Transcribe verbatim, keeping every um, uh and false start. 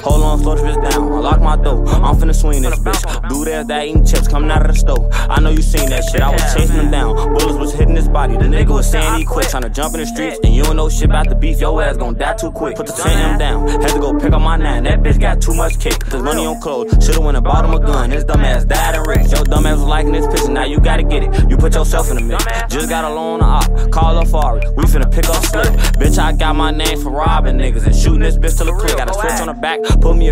Hold on, slow this bitch down. I lock my door. I'm finna swing this bitch. Dude ass that eating chips coming out of the stove. I know you seen that shit. I was chasing him down. Bullets was hitting his body. The nigga was saying he quit. Tryna jump in the streets. And you don't know shit about the beef. Your ass gon' die too quick. Put the ten M down. Had to go pick up my nine. That bitch got too much kick. Cause money on clothes. Should've went and bought him a gun. His dumb ass died and rich. Your dumb ass was liking this picture. Now you gotta get it. You put yourself in the mix. Just got a loan on the op. Call up Fari. We finna pick up Slick. Bitch, I got my name for robbing niggas and shooting this bitch till the click. Got a switch on the back. Put me a